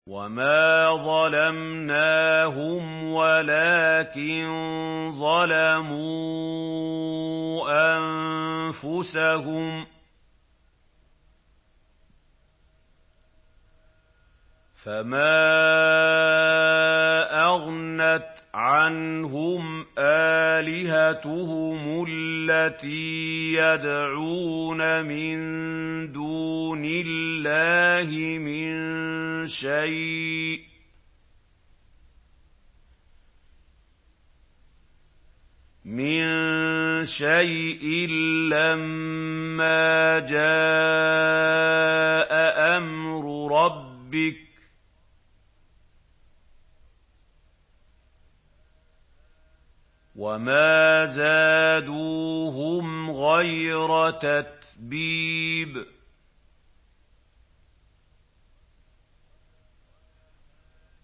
وَمَا ظَلَمْنَاهُمْ وَلَٰكِن ظَلَمُوا أَنفُسَهُمْ ۖ فَمَا أَغْنَتْ عَنْهُمْ آلِهَتُهُمُ الَّتِي يَدْعُونَ مِن دُونِ اللَّهِ مِن شَيْءٍ لَّمَّا جَاءَ أَمْرُ رَبِّكَ ۖ وَمَا زَادُوهُمْ غَيْرَ تَتْبِيبٍ